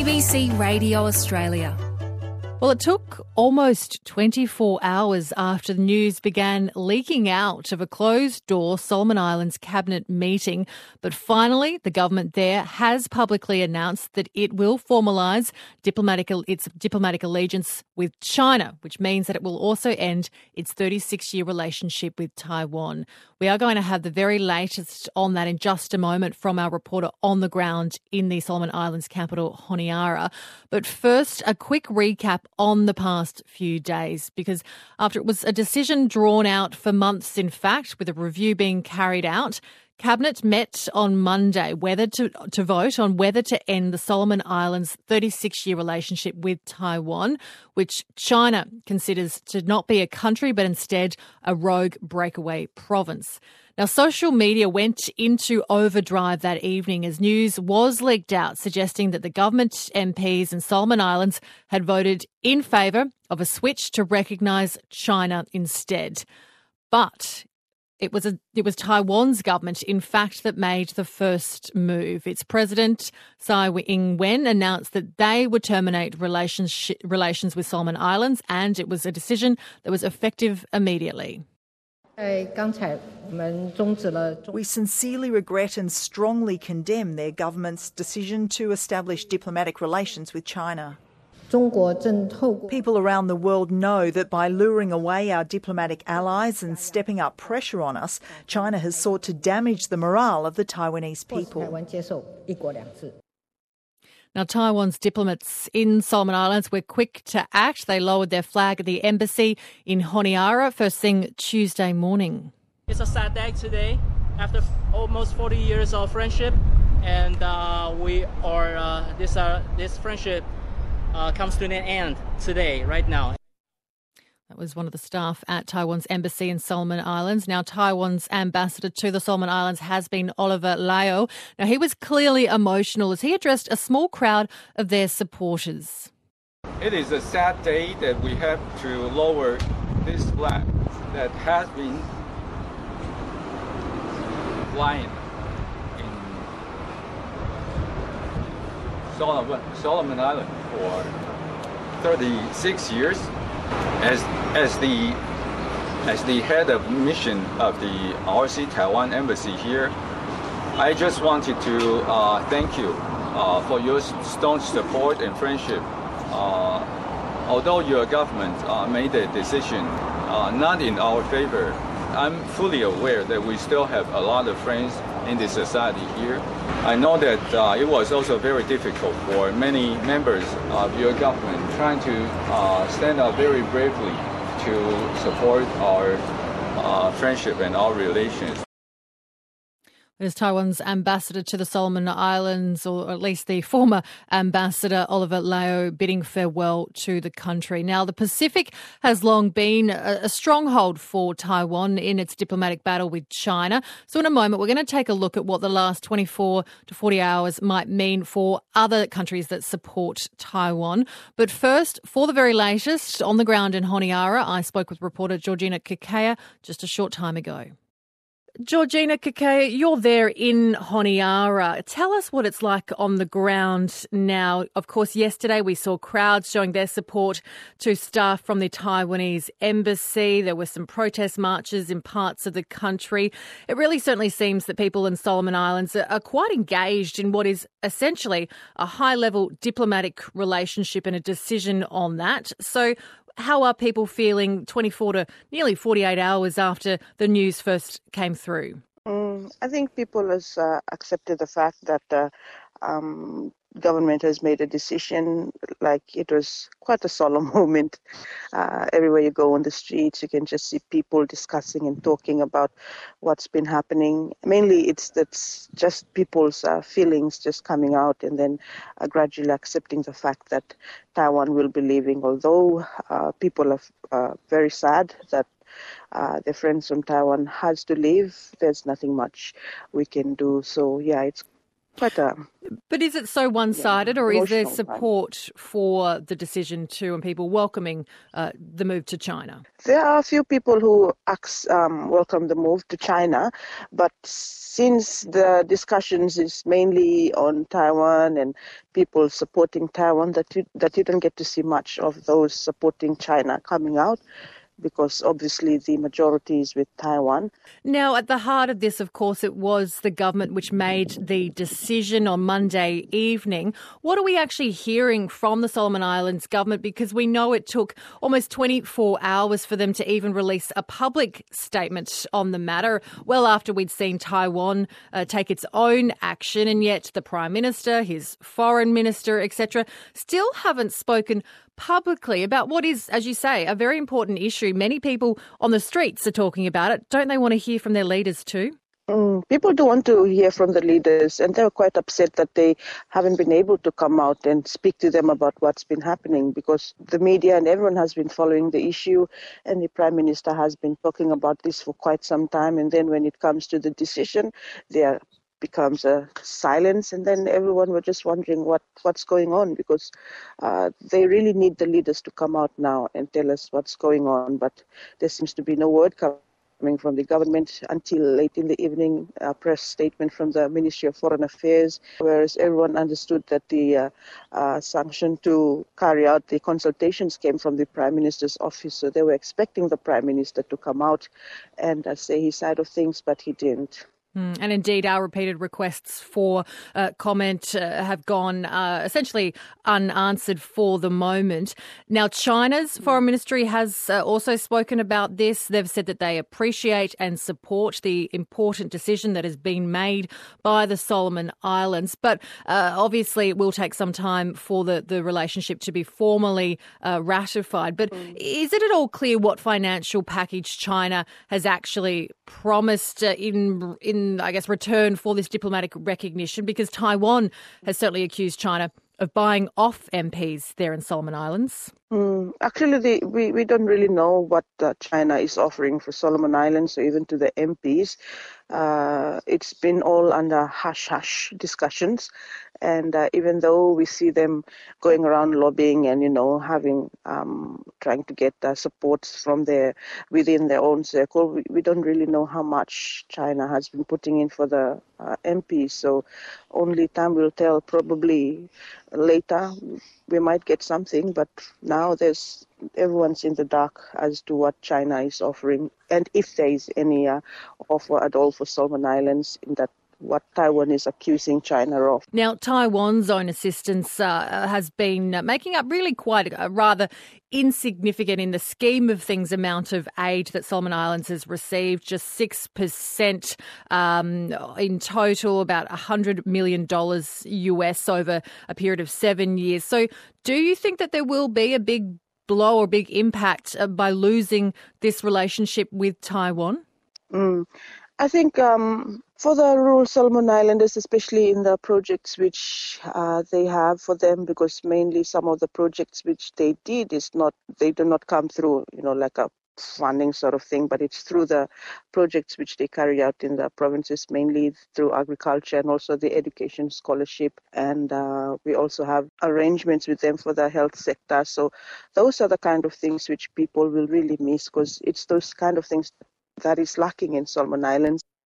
ABC Radio Australia. Well, it took almost 24 hours after the news began leaking out of a closed-door Solomon Islands cabinet meeting, but finally the government there has publicly announced that it will formalise its diplomatic allegiance with China, which means that it will also end its 36-year relationship with Taiwan. We are going to have the very latest on that in just a moment from our reporter on the ground in the Solomon Islands capital, Honiara. But first, a quick recap on the past few days, because after it was a decision drawn out for months, in fact, with a review being carried out, Cabinet met on Monday to vote on whether to end the Solomon Islands' 36-year relationship with Taiwan, which China considers to not be a country but instead a rogue breakaway province. Now, social media went into overdrive that evening as news was leaked out suggesting that the government MPs in Solomon Islands had voted in favour of a switch to recognise China instead. But it was Taiwan's government, in fact, that made the first move. Its president, Tsai Ing-wen, announced that they would terminate relations with Solomon Islands, and it was a decision that was effective immediately. We sincerely regret and strongly condemn their government's decision to establish diplomatic relations with China. People around the world know that by luring away our diplomatic allies and stepping up pressure on us, China has sought to damage the morale of the Taiwanese people. Now, Taiwan's diplomats in Solomon Islands were quick to act. They lowered their flag at the embassy in Honiara first thing Tuesday morning. It's a sad day today after almost 40 years of friendship, and this friendship comes to an end today, right now. That was one of the staff at Taiwan's embassy in Solomon Islands. Now, Taiwan's ambassador to the Solomon Islands has been Oliver Lau. Now, he was clearly emotional as he addressed a small crowd of their supporters. It is a sad day that we have to lower this flag that has been flying in Solomon Island for 36 years. As the head of mission of the RC Taiwan Embassy here, I just wanted to thank you for your staunch support and friendship. Although your government made a decision not in our favor, I'm fully aware that we still have a lot of friends in the society here. I know that it was also very difficult for many members of your government trying to stand up very bravely to support our friendship and our relations. There's Taiwan's ambassador to the Solomon Islands, or at least the former ambassador, Oliver Lau, bidding farewell to the country. Now, the Pacific has long been a stronghold for Taiwan in its diplomatic battle with China. So in a moment, we're going to take a look at what the last 24 to 40 hours might mean for other countries that support Taiwan. But first, for the very latest, on the ground in Honiara, I spoke with reporter Georgina Kakea just a short time ago. Georgina Kakea, you're there in Honiara. Tell us what it's like on the ground now. Of course, yesterday we saw crowds showing their support to staff from the Taiwanese embassy. There were some protest marches in parts of the country. It really certainly seems that people in Solomon Islands are quite engaged in what is essentially a high-level diplomatic relationship and a decision on that. So how are people feeling 24 to nearly 48 hours after the news first came through? I think people has accepted the fact that government has made a decision. Like, it was quite a solemn moment. Everywhere you go on the streets, you can just see people discussing and talking about what's been happening. Mainly, that's just people's feelings just coming out, and then gradually accepting the fact that Taiwan will be leaving. Although people are very sad that their friends from Taiwan has to leave, there's nothing much we can do. So, yeah, it's quite a... But is it so one-sided, or is there emotional support for the decision to, and people welcoming the move to China? There are a few people who welcome the move to China, but since the discussions is mainly on Taiwan and people supporting Taiwan, that you don't get to see much of those supporting China coming out, because obviously the majority is with Taiwan. Now, at the heart of this, of course, it was the government which made the decision on Monday evening. What are we actually hearing from the Solomon Islands government? Because we know it took almost 24 hours for them to even release a public statement on the matter, well after we'd seen Taiwan take its own action, and yet the Prime Minister, his Foreign Minister, etc., still haven't spoken publicly about what is, as you say, a very important issue. Many people on the streets are talking about it. Don't they want to hear from their leaders too? People do want to hear from the leaders, and they're quite upset that they haven't been able to come out and speak to them about what's been happening, because the media and everyone has been following the issue, and the Prime Minister has been talking about this for quite some time. And then when it comes to the decision, there becomes a silence, and then everyone were just wondering what's going on, because they really need the leaders to come out now and tell us what's going on. But there seems to be no word coming from the government until late in the evening, a press statement from the Ministry of Foreign Affairs, whereas everyone understood that the sanction to carry out the consultations came from the Prime Minister's office. So they were expecting the Prime Minister to come out and say his side of things, but he didn't. And indeed, our repeated requests for comment have gone essentially unanswered for the moment. Now, China's foreign ministry has also spoken about this. They've said that they appreciate and support the important decision that has been made by the Solomon Islands. But obviously, it will take some time for the relationship to be formally ratified. But is it at all clear what financial package China has actually promised in I guess, return for this diplomatic recognition? Because Taiwan has certainly accused China of buying off MPs there in Solomon Islands. Actually, we don't really know what China is offering for Solomon Islands or even to the MPs. It's been all under hush-hush discussions. And even though we see them going around lobbying and, having, trying to get support from within their own circle, we don't really know how much China has been putting in for the MPs. So only time will tell. Probably later we might get something, but now everyone's in the dark as to what China is offering, and if there is any offer at all for Solomon Islands in that what Taiwan is accusing China of. Now, Taiwan's own assistance has been making up really quite a rather insignificant in the scheme of things amount of aid that Solomon Islands has received, just 6% in total, about $100 million US over a period of 7 years. So do you think that there will be a big blow or big impact by losing this relationship with Taiwan? I think for the rural Solomon Islanders, especially in the projects which they have for them, because mainly some of the projects which they did they do not come through, like a funding sort of thing, but it's through the projects which they carry out in the provinces, mainly through agriculture and also the education scholarship. And we also have arrangements with them for the health sector. So those are the kind of things which people will really miss, because it's those kind of things that is lacking in Solomon Islands.